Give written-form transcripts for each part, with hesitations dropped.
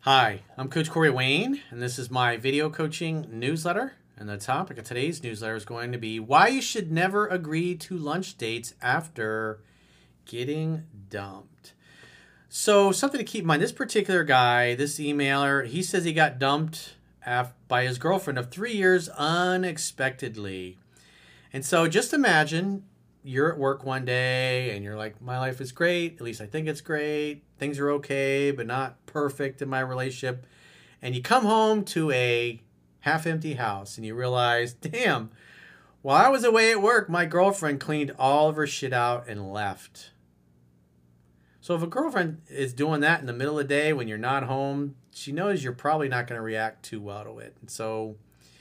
Hi, I'm Coach Corey Wayne, and this is my video coaching newsletter. And the topic of today's newsletter is going to be why you should never agree to lunch dates after getting dumped. So, something to keep in mind, this particular guy, this emailer, he says he got dumped by his girlfriend of 3 years unexpectedly. And so, just imagine you're at work one day and you're like, my life is great. At least I think it's great. Things are okay, but not perfect in my relationship. And you come home to a half empty house and you realize, damn, while I was away at work, my girlfriend cleaned all of her shit out and left. So if a girlfriend is doing that in the middle of the day when you're not home, she knows you're probably not going to react too well to it. And so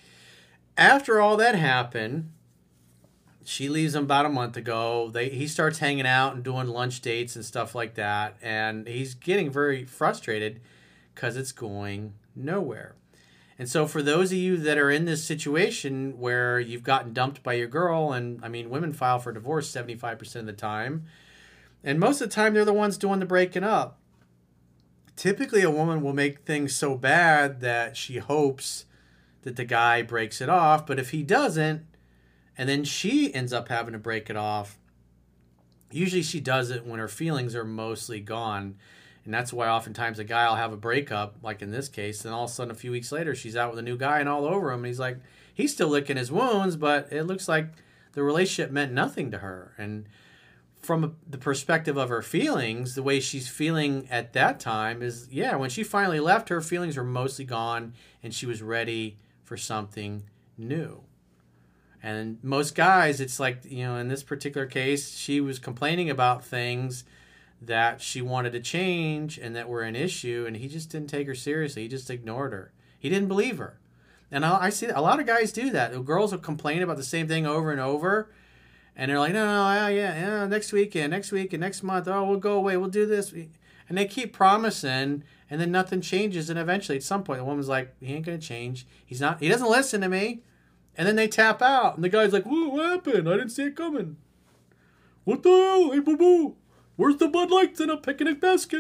after all that happened, she leaves him about a month ago. He starts hanging out and doing lunch dates and stuff like that. And he's getting very frustrated because it's going nowhere. And so for those of you that are in this situation where you've gotten dumped by your girl, and I mean, women file for divorce 75% of the time. And most of the time, they're the ones doing the breaking up. Typically, a woman will make things so bad that she hopes that the guy breaks it off. But if he doesn't, and then she ends up having to break it off, usually she does it when her feelings are mostly gone. And that's why oftentimes a guy will have a breakup, like in this case, and all of a sudden a few weeks later she's out with a new guy and all over him. And he's like, he's still licking his wounds, but it looks like the relationship meant nothing to her. And from the perspective of her feelings, the way she's feeling at that time is, yeah, when she finally left, her feelings were mostly gone and she was ready for something new. And most guys, it's like, in this particular case, she was complaining about things that she wanted to change and that were an issue, and he just didn't take her seriously. He just ignored her. He didn't believe her. And I see a lot of guys do that. The girls will complain about the same thing over and over, and they're like, no, yeah, next weekend, next week, and next month, oh, we'll go away, we'll do this. And they keep promising, and then nothing changes, and eventually at some point the woman's like, he ain't going to change. He doesn't listen to me. And then they tap out, and the guy's like, what happened? I didn't see it coming. What the hell? Hey, boo-boo. Where's the Bud Lights in a picnic basket?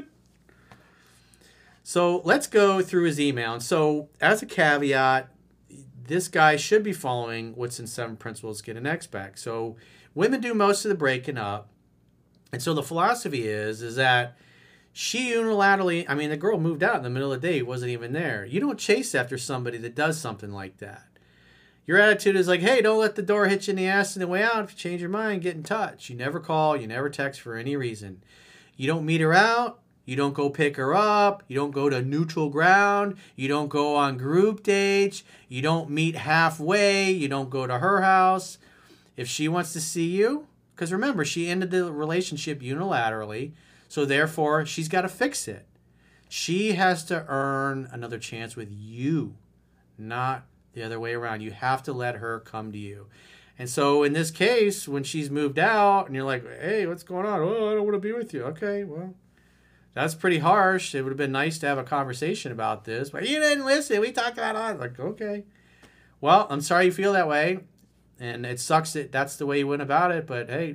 So let's go through his email. And so as a caveat, this guy should be following what's in 7 Principles Get an X Back. So women do most of the breaking up. And so the philosophy is that she unilaterally, the girl moved out in the middle of the day, wasn't even there. You don't chase after somebody that does something like that. Your attitude is like, hey, don't let the door hit you in the ass on the way out. If you change your mind, get in touch. You never call. You never text for any reason. You don't meet her out. You don't go pick her up. You don't go to neutral ground. You don't go on group dates. You don't meet halfway. You don't go to her house. If she wants to see you, because remember, she ended the relationship unilaterally, so therefore she's got to fix it. She has to earn another chance with you, not the other way around. You have to let her come to you. And so in this case, when she's moved out and you're like, hey, what's going on? Oh, I don't want to be with you. Okay, well, that's pretty harsh. It would have been nice to have a conversation about this, but you didn't listen. We talked about it. Like, okay. Well, I'm sorry you feel that way. And it sucks that that's the way you went about it. But hey,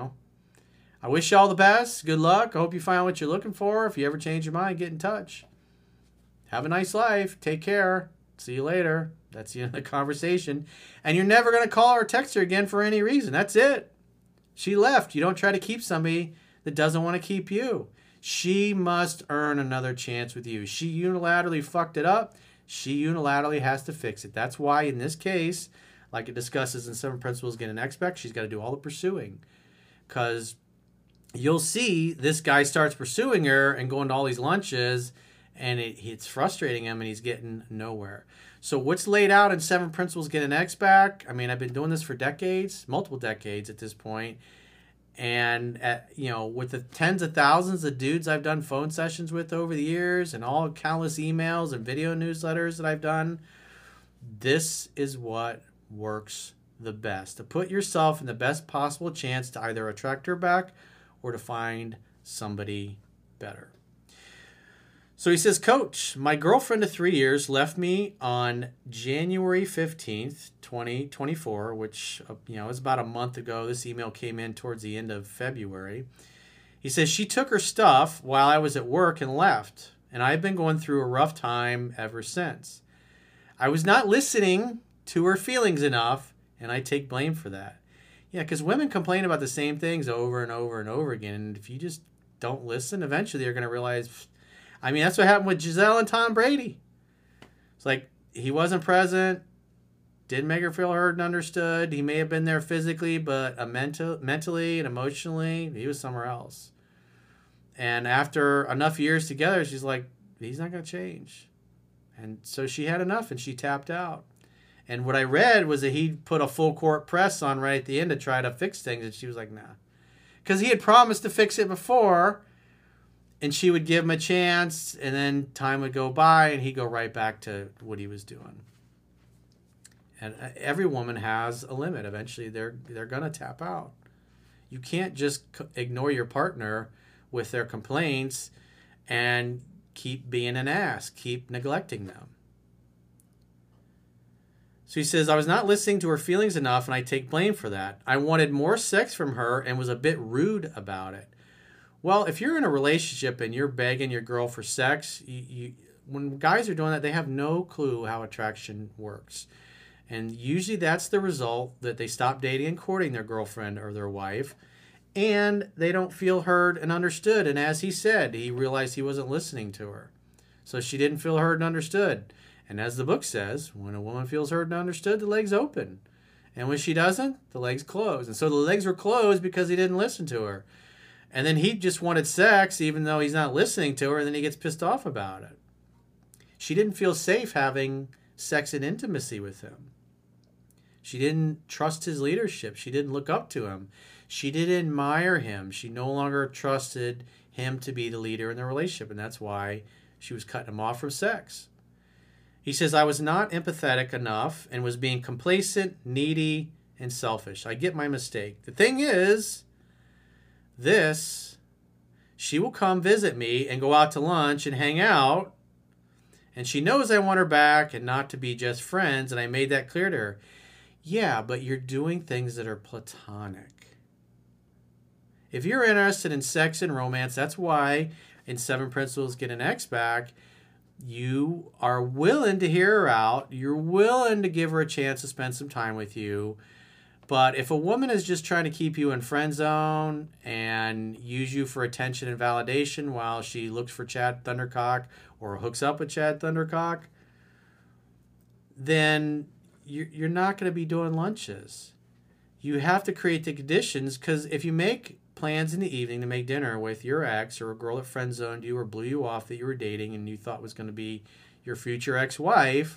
I wish you all the best. Good luck. I hope you find what you're looking for. If you ever change your mind, get in touch. Have a nice life. Take care. See you later. That's the end of the conversation. And you're never going to call or text her again for any reason. That's it. She left. You don't try to keep somebody that doesn't want to keep you. She must earn another chance with you. She unilaterally fucked it up. She unilaterally has to fix it. That's why in this case, like it discusses in 7 Principles Get an X Back, she's got to do all the pursuing. Because you'll see this guy starts pursuing her and going to all these lunches, and it's frustrating him and he's getting nowhere. So what's laid out in 7 Principles Get an X Back? I've been doing this for decades, multiple decades at this point. And, with the tens of thousands of dudes I've done phone sessions with over the years and all countless emails and video newsletters that I've done, this is what works the best. To put yourself in the best possible chance to either attract her back or to find somebody better. So he says, Coach, my girlfriend of 3 years left me on January 15th, 2024, which, is about a month ago. This email came in towards the end of February. He says, she took her stuff while I was at work and left. and I've been going through a rough time ever since. I was not listening to her feelings enough, and I take blame for that. Yeah, because women complain about the same things over and over and over again, and if you just don't listen, eventually you're going to realize, I mean, that's what happened with Giselle and Tom Brady. It's like, he wasn't present, didn't make her feel heard and understood. He may have been there physically, but mentally and emotionally, he was somewhere else. And after enough years together, she's like, he's not going to change. And so she had enough, and she tapped out. And what I read was that he put a full court press on right at the end to try to fix things, and she was like, nah. Because he had promised to fix it before, and she would give him a chance, and then time would go by, and he'd go right back to what he was doing. And every woman has a limit. Eventually, they're going to tap out. You can't just ignore your partner with their complaints and keep being an ass, keep neglecting them. So he says, I was not listening to her feelings enough, and I take blame for that. I wanted more sex from her and was a bit rude about it. Well, if you're in a relationship and you're begging your girl for sex, when guys are doing that, they have no clue how attraction works. And usually that's the result that they stop dating and courting their girlfriend or their wife, and they don't feel heard and understood. And as he said, he realized he wasn't listening to her. So she didn't feel heard and understood. And as the book says, when a woman feels heard and understood, the legs open. And when she doesn't, the legs close. And so the legs were closed because he didn't listen to her. And then he just wanted sex, even though he's not listening to her, and then he gets pissed off about it. She didn't feel safe having sex and intimacy with him. She didn't trust his leadership. She didn't look up to him. She didn't admire him. She no longer trusted him to be the leader in the relationship, and that's why she was cutting him off from sex. He says, I was not empathetic enough and was being complacent, needy, and selfish. I get my mistake. The thing is, she will come visit me and go out to lunch and hang out, and she knows I want her back and not to be just friends, and I made that clear to her. Yeah, but you're doing things that are platonic. If you're interested in sex and romance, that's why in 7 Principles Get an Ex Back, you are willing to hear her out. You're willing to give her a chance to spend some time with you. But if a woman is just trying to keep you in friend zone and use you for attention and validation while she looks for Chad Thundercock or hooks up with Chad Thundercock, then you're not going to be doing lunches. You have to create the conditions, because if you make plans in the evening to make dinner with your ex or a girl that friend zoned you or blew you off that you were dating and you thought was going to be your future ex-wife,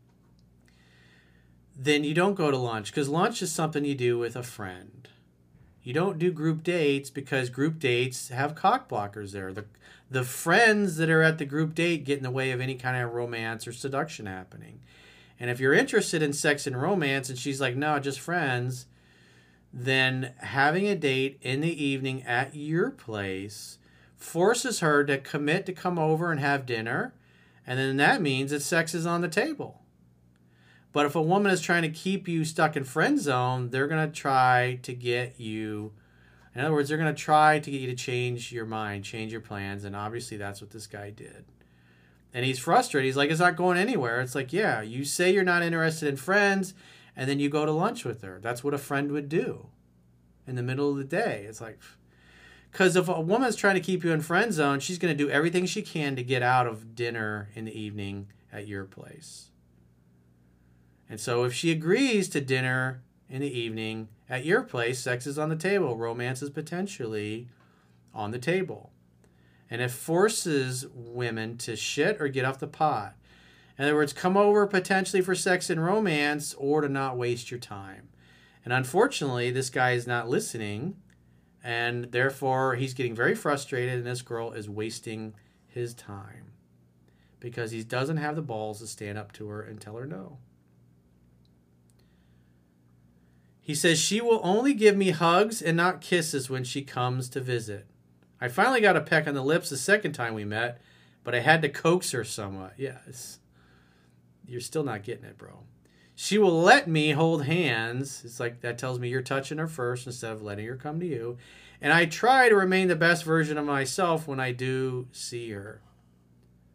then you don't go to lunch, because lunch is something you do with a friend. You don't do group dates, because group dates have cock blockers there. The friends that are at the group date get in the way of any kind of romance or seduction happening. And if you're interested in sex and romance and she's like, no, just friends, then having a date in the evening at your place forces her to commit to come over and have dinner. And then that means that sex is on the table. But if a woman is trying to keep you stuck in friend zone, they're going to try to get you, in other words, they're going to try to get you to change your mind, change your plans. And obviously that's what this guy did. And he's frustrated. He's like, it's not going anywhere. It's like, yeah, you say you're not interested in friends, and then you go to lunch with her. That's what a friend would do in the middle of the day. It's like, because if a woman's trying to keep you in friend zone, she's going to do everything she can to get out of dinner in the evening at your place. And so if she agrees to dinner in the evening at your place, sex is on the table. Romance is potentially on the table. And it forces women to shit or get off the pot. In other words, come over potentially for sex and romance or to not waste your time. And unfortunately, this guy is not listening, and therefore he's getting very frustrated, and this girl is wasting his time because he doesn't have the balls to stand up to her and tell her no. He says, she will only give me hugs and not kisses when she comes to visit. I finally got a peck on the lips the second time we met, but I had to coax her somewhat. Yes, you're still not getting it, bro. She will let me hold hands. It's like that tells me you're touching her first instead of letting her come to you. And I try to remain the best version of myself when I do see her.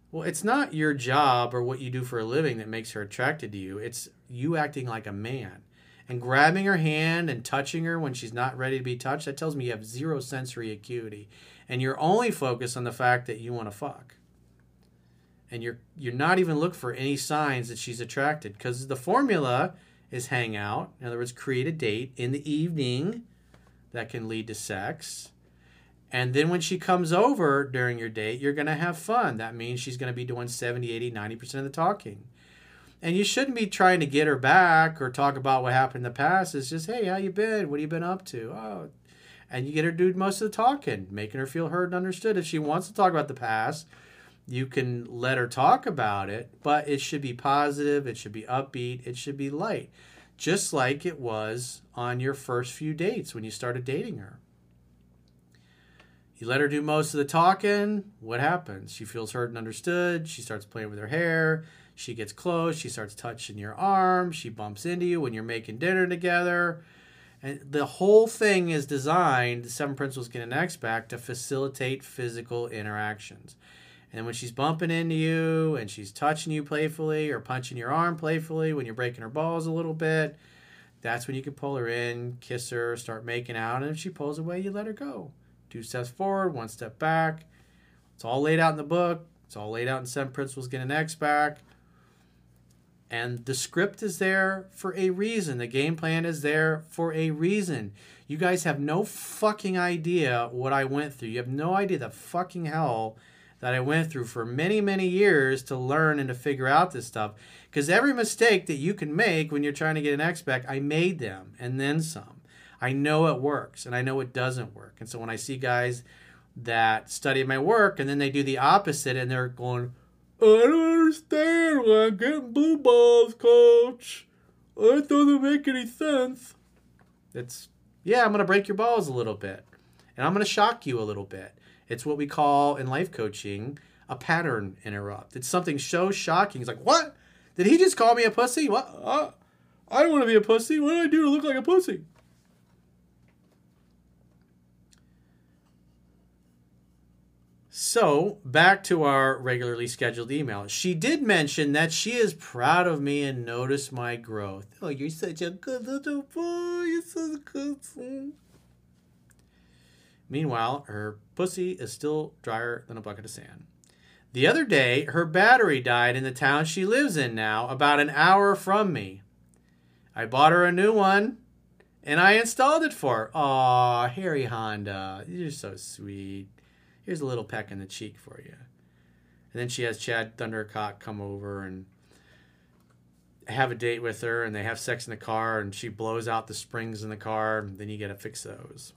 Well, it's not your job or what you do for a living that makes her attracted to you. It's you acting like a man. And grabbing her hand and touching her when she's not ready to be touched, that tells me you have zero sensory acuity. And you're only focused on the fact that you want to fuck. And you're not even looking for any signs that she's attracted. Because the formula is hang out. In other words, create a date in the evening that can lead to sex. And then when she comes over during your date, you're going to have fun. That means she's going to be doing 70, 80, 90% of the talking. And you shouldn't be trying to get her back or talk about what happened in the past. It's just, hey, how you been? What have you been up to? Oh, and you get her to do most of the talking, making her feel heard and understood. If she wants to talk about the past, you can let her talk about it, but it should be positive. It should be upbeat. It should be light, just like it was on your first few dates when you started dating her. You let her do most of the talking. What happens? She feels heard and understood. She starts playing with her hair. She gets close. She starts touching your arm. She bumps into you when you're making dinner together. And the whole thing is designed, the 7 Principles Get an X back, to facilitate physical interactions. And when she's bumping into you and she's touching you playfully or punching your arm playfully when you're breaking her balls a little bit, that's when you can pull her in, kiss her, start making out. And if she pulls away, you let her go. 2 steps forward, 1 step back. It's all laid out in the book. It's all laid out in 7 Principles Get an X back. And the script is there for a reason. The game plan is there for a reason. You guys have no fucking idea what I went through. You have no idea the fucking hell that I went through for many, many years to learn and to figure out this stuff. Because every mistake that you can make when you're trying to get an X back, I made them and then some. I know it works and I know it doesn't work. And so when I see guys that study my work and then they do the opposite and they're going, I don't understand why I'm getting blue balls, coach. That doesn't make any sense. It's, yeah, I'm going to break your balls a little bit. And I'm going to shock you a little bit. It's what we call in life coaching a pattern interrupt. It's something so shocking. It's like, what? Did he just call me a pussy? What? I don't want to be a pussy. What did I do to look like a pussy? So, back to our regularly scheduled email. She did mention that she is proud of me and noticed my growth. Oh, you're such a good little boy. You're such a good son. Meanwhile, her pussy is still drier than a bucket of sand. The other day, her battery died in the town she lives in now, about an hour from me. I bought her a new one, and I installed it for her. Aw, Harry Honda, you're so sweet. Here's a little peck in the cheek for you. And then she has Chad Thundercock come over and have a date with her, and they have sex in the car, and she blows out the springs in the car, and then you got to fix those.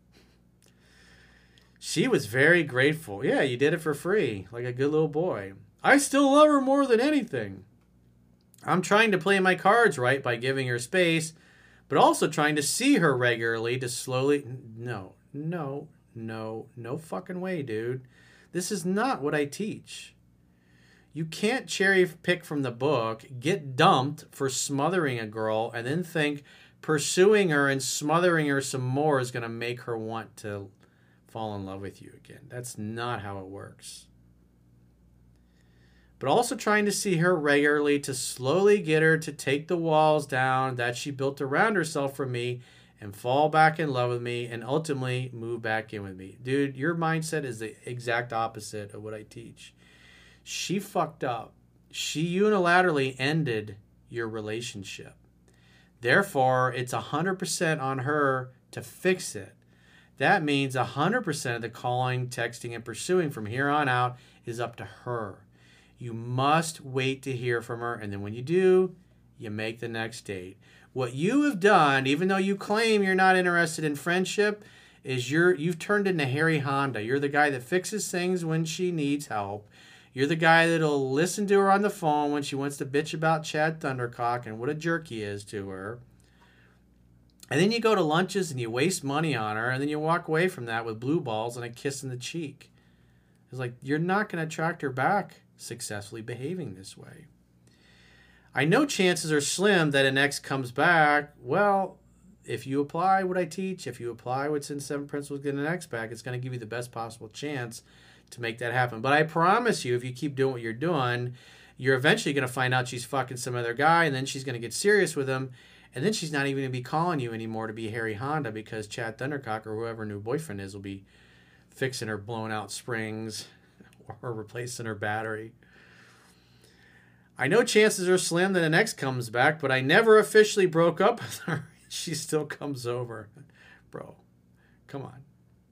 She was very grateful. Yeah, you did it for free, like a good little boy. I still love her more than anything. I'm trying to play my cards right by giving her space, but also trying to see her regularly to slowly... No fucking way, dude. This is not what I teach. You can't cherry pick from the book, get dumped for smothering a girl, and then think pursuing her and smothering her some more is going to make her want to fall in love with you again. That's not how it works. But also trying to see her regularly to slowly get her to take the walls down that she built around herself from me and fall back in love with me and ultimately move back in with me. Dude, your mindset is the exact opposite of what I teach. She fucked up. She unilaterally ended your relationship. Therefore, it's 100% on her to fix it. That means 100% of the calling, texting, and pursuing from here on out is up to her. You must wait to hear from her, and then when you do, you make the next date. What you have done, even though you claim you're not interested in friendship, is you've turned into Harry Honda. You're the guy that fixes things when she needs help. You're the guy that'll listen to her on the phone when she wants to bitch about Chad Thundercock and what a jerk he is to her. And then you go to lunches and you waste money on her, and then you walk away from that with blue balls and a kiss in the cheek. It's like, you're not going to attract her back successfully behaving this way. I know chances are slim that an ex comes back. Well, if you apply what I teach, if you apply what's in 7 Principles Get an Ex back, it's going to give you the best possible chance to make that happen. But I promise you, if you keep doing what you're doing, you're eventually going to find out she's fucking some other guy, and then she's going to get serious with him, and then she's not even going to be calling you anymore to be Harry Honda because Chad Thundercock or whoever her new boyfriend is will be fixing her blown out springs or replacing her battery. I know chances are slim that an ex comes back, but I never officially broke up with her. She still comes over. Bro, come on.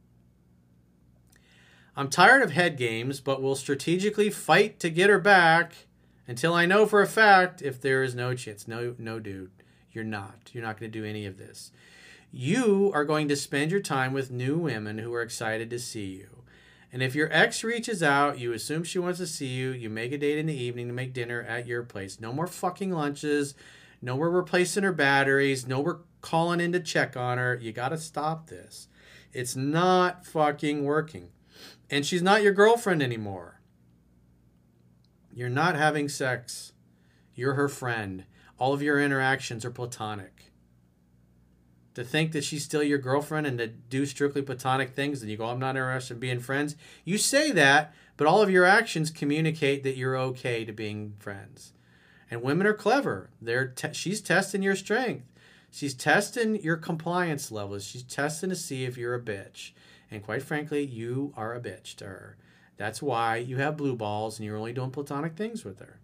I'm tired of head games, but will strategically fight to get her back until I know for a fact if there is no chance. No, dude. You're not. You're not going to do any of this. You are going to spend your time with new women who are excited to see you. And if your ex reaches out, you assume she wants to see you. You make a date in the evening to make dinner at your place. No more fucking lunches. No more replacing her batteries. No more calling in to check on her. You got to stop this. It's not fucking working. And she's not your girlfriend anymore. You're not having sex. You're her friend. All of your interactions are platonic. To think that she's still your girlfriend and to do strictly platonic things and you go, I'm not interested in being friends. You say that, but all of your actions communicate that you're okay to being friends. And women are clever. She's testing your strength. She's testing your compliance levels. She's testing to see if you're a bitch. And quite frankly, you are a bitch to her. That's why you have blue balls and you're only doing platonic things with her.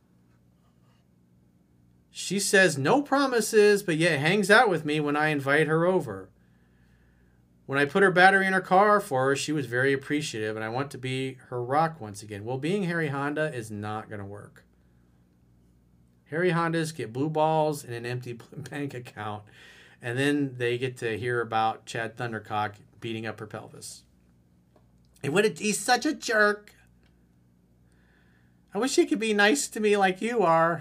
She says no promises, but yet hangs out with me when I invite her over. When I put her battery in her car for her, she was very appreciative, and I want to be her rock once again. Well, being Harry Honda is not going to work. Harry Hondas get blue balls and an empty bank account, and then they get to hear about Chad Thundercock beating up her pelvis. And he's such a jerk. I wish he could be nice to me like you are.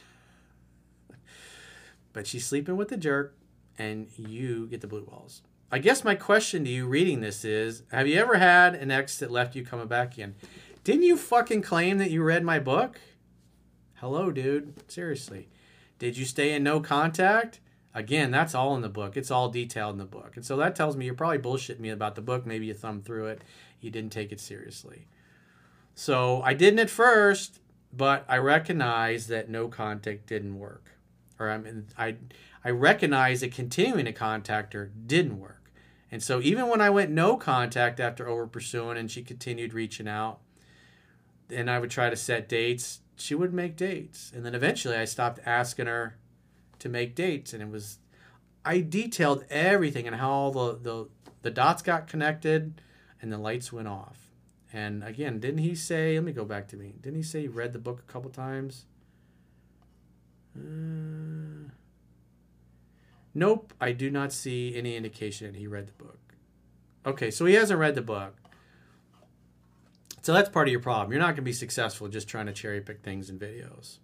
But she's sleeping with the jerk, and you get the blue balls. I guess my question to you reading this is, have you ever had an ex that left you coming back again? Didn't you fucking claim that you read my book? Hello, dude. Seriously. Did you stay in no contact? Again, that's all in the book. It's all detailed in the book. And so that tells me you're probably bullshitting me about the book. Maybe you thumbed through it. You didn't take it seriously. So I didn't at first, but I recognize that no contact didn't work. Or I recognize that continuing to contact her didn't work. And so even when I went no contact after over pursuing and she continued reaching out, and I would try to set dates, she would make dates. And then eventually I stopped asking her to make dates. And I detailed everything and how all the dots got connected and the lights went off. And again, didn't he say, let me go back to me. Didn't he say he read the book a couple times? Nope, I do not see any indication that he read the book. Okay, so he hasn't read the book. So that's part of your problem. You're not going to be successful just trying to cherry pick things in videos.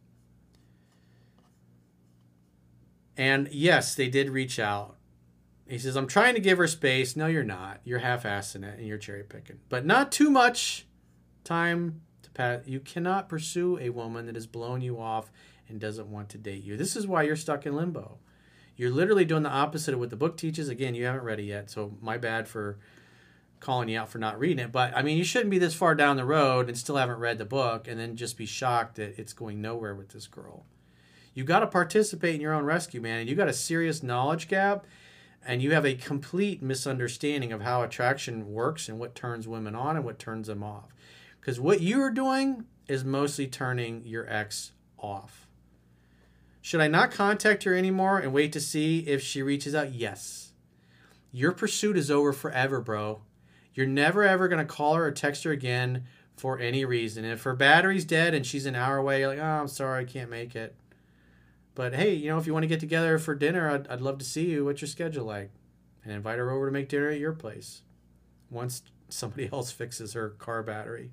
And yes, they did reach out. He says, I'm trying to give her space. No, you're not. You're half-assing it and you're cherry picking. But not too much time to pass. You cannot pursue a woman that has blown you off and doesn't want to date you. This is why you're stuck in limbo. You're literally doing the opposite of what the book teaches. Again, you haven't read it yet, so my bad for calling you out for not reading it. But, I mean, you shouldn't be this far down the road and still haven't read the book and then just be shocked that it's going nowhere with this girl. You got to participate in your own rescue, man. And you got a serious knowledge gap, and you have a complete misunderstanding of how attraction works and what turns women on and what turns them off. Because what you are doing is mostly turning your ex off. Should I not contact her anymore and wait to see if she reaches out? Yes. Your pursuit is over forever, bro. You're never, ever going to call her or text her again for any reason. If her battery's dead and she's an hour away, you're like, oh, I'm sorry, I can't make it. But, hey, if you want to get together for dinner, I'd love to see you. What's your schedule like? And invite her over to make dinner at your place once somebody else fixes her car battery.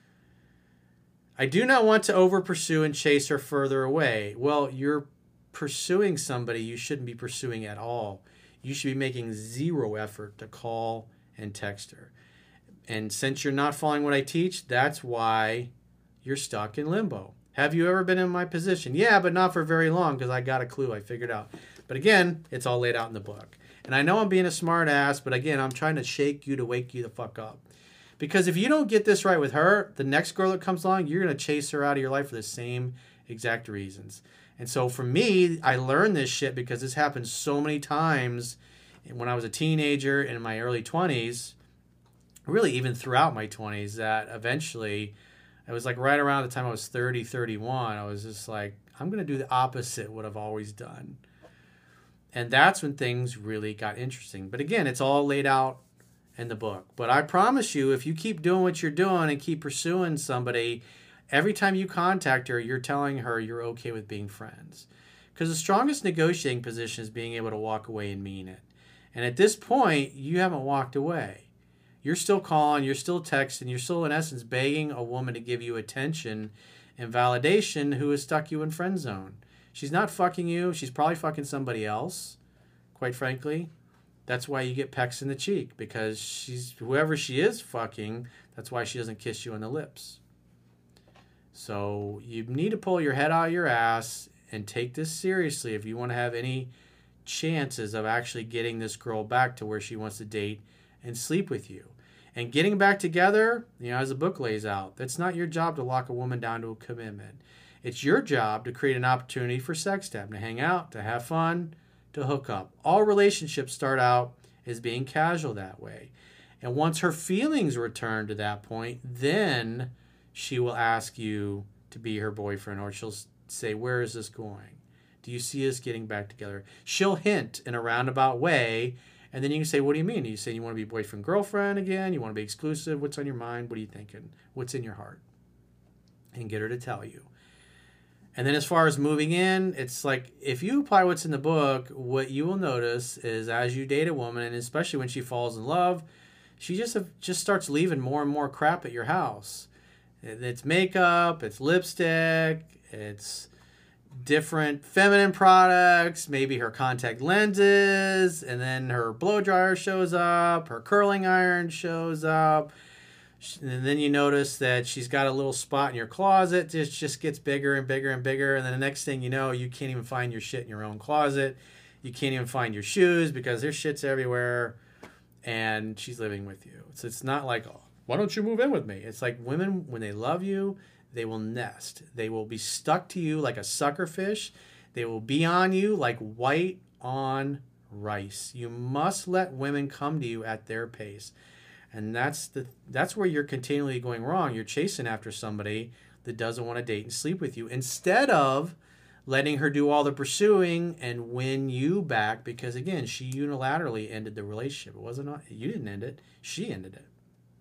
I do not want to over-pursue and chase her further away. Well, you're pursuing somebody you shouldn't be pursuing at all. You should be making zero effort to call and text her. And since you're not following what I teach, that's why you're stuck in limbo. Have you ever been in my position? Yeah, but not for very long because I got a clue I figured out. But again, it's all laid out in the book. And I know I'm being a smart ass, but again, I'm trying to shake you to wake you the fuck up. Because if you don't get this right with her, the next girl that comes along, you're going to chase her out of your life for the same exact reasons. And so for me, I learned this shit because this happened so many times when I was a teenager and in my early 20s, really even throughout my 20s, that eventually, it was like right around the time I was 30, 31, I was just like, I'm going to do the opposite of what I've always done. And that's when things really got interesting. But again, it's all laid out in the book. But I promise you, if you keep doing what you're doing and keep pursuing somebody, every time you contact her, you're telling her you're okay with being friends. Because the strongest negotiating position is being able to walk away and mean it. And at this point, you haven't walked away. You're still calling, you're still texting, you're still in essence begging a woman to give you attention and validation who has stuck you in friend zone. She's not fucking you. She's probably fucking somebody else, quite frankly. That's why you get pecks in the cheek, because she's whoever she is fucking, that's why she doesn't kiss you on the lips. So you need to pull your head out of your ass and take this seriously if you want to have any chances of actually getting this girl back to where she wants to date and sleep with you. And getting back together, as the book lays out, that's not your job to lock a woman down to a commitment. It's your job to create an opportunity for sex time, to hang out, to have fun, to hook up. All relationships start out as being casual that way. And once her feelings return to that point, then she will ask you to be her boyfriend, or she'll say, where is this going? Do you see us getting back together? She'll hint in a roundabout way, and then you can say, what do you mean? You say you want to be boyfriend, girlfriend again? You want to be exclusive? What's on your mind? What are you thinking? What's in your heart? And get her to tell you. And then as far as moving in, it's like if you apply what's in the book, what you will notice is as you date a woman, and especially when she falls in love, she just starts leaving more and more crap at your house. It's makeup, it's lipstick, it's different feminine products, maybe her contact lenses, and then her blow dryer shows up, her curling iron shows up. And then you notice that she's got a little spot in your closet. It just gets bigger and bigger and bigger. And then the next thing you know, you can't even find your shit in your own closet. You can't even find your shoes because there's shit's everywhere. And she's living with you. So it's not like, oh, why don't you move in with me? It's like women, when they love you, they will nest. They will be stuck to you like a sucker fish. They will be on you like white on rice. You must let women come to you at their pace. And that's where you're continually going wrong. You're chasing after somebody that doesn't want to date and sleep with you instead of letting her do all the pursuing and win you back, because again, she unilaterally ended the relationship. It wasn't you didn't end it. She ended it.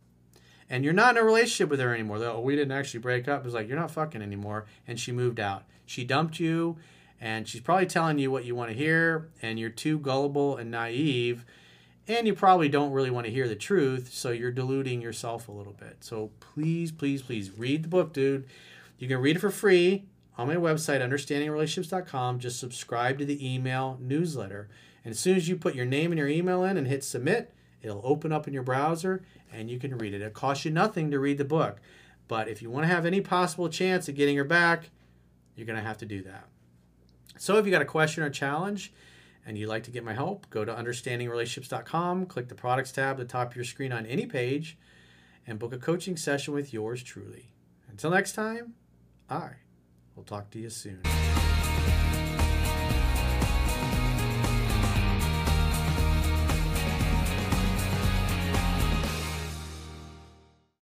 And you're not in a relationship with her anymore. Oh, we didn't actually break up. It's like, you're not fucking anymore. And she moved out. She dumped you, and she's probably telling you what you want to hear, and you're too gullible and naive. And you probably don't really want to hear the truth, so you're deluding yourself a little bit. So please, please, please read the book, dude. You can read it for free on my website, understandingrelationships.com. Just subscribe to the email newsletter. And as soon as you put your name and your email in and hit submit, it'll open up in your browser and you can read it. It costs you nothing to read the book. But if you want to have any possible chance of getting her back, you're going to have to do that. So if you got a question or challenge, and you'd like to get my help, go to understandingrelationships.com, click the products tab at the top of your screen on any page, and book a coaching session with yours truly. Until next time, I will talk to you soon.